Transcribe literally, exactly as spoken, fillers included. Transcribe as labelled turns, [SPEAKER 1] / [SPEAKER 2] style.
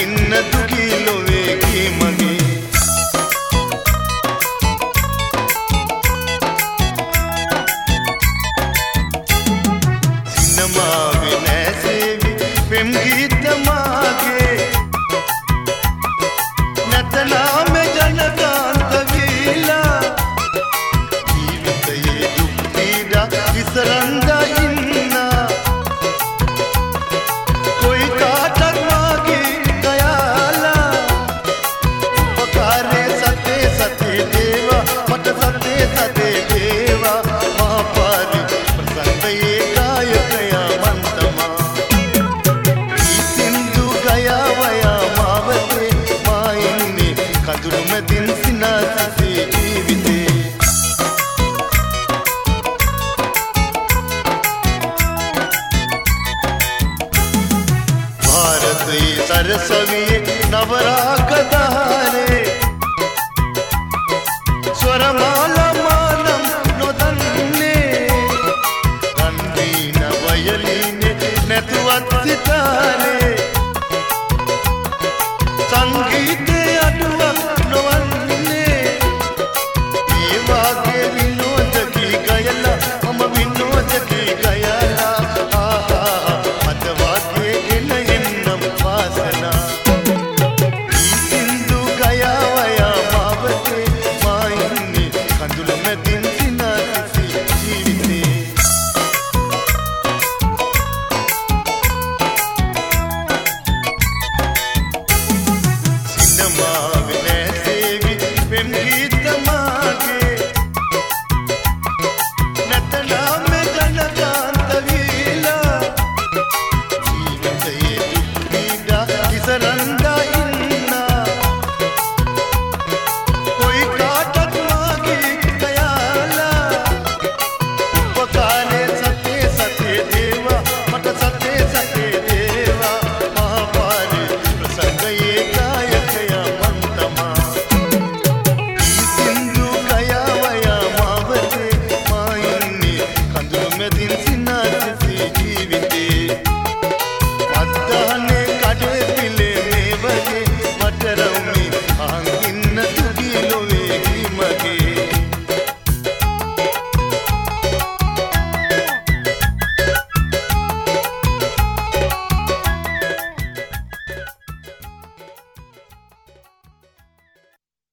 [SPEAKER 1] අඳින්න දුගී ලොවේ කී මගේ සිනමාවේ නැසෙවි පෙම් ගීත මාගේ නැතනාම ජනකාන්ත වීලා ජීවිතයේ දුක් පීඩා විසරන්දා ඉන්නා કોઈ කාටත් මාගේ ගයාලා උපකාරේ සතේ සතේ දේවා මට සතේ සතේ දේවා මා පාරි ප්‍රසන්නයේ කායකයා මන්තමා ඊ සින්දු ගයා වයා මාවතේ මා ඉන්නේ කඳුළු මැදින් සිනාසසේ ජීවිතේ भारतीय सरस्वती नवरागधारे स्वरमाला मानम नोदन्ने रन्वीन वयलीने नेतुवत् सितारे संगीते अडुवक नोवन्ने ये वागे विनोदकी गयला मम विनोदकी गयला आहा मत वागे गिनयन्नम वासना ई सिंधु गया वया मावते माइन्ने कंदुल मदिन सिनासी जीविते सिनेमावे නැසෙවි පෙම් ගීත මාගේ නැතනාම ජනකාන්ත වීලා ජීවිතයේ දුක් පීඩා විසරන්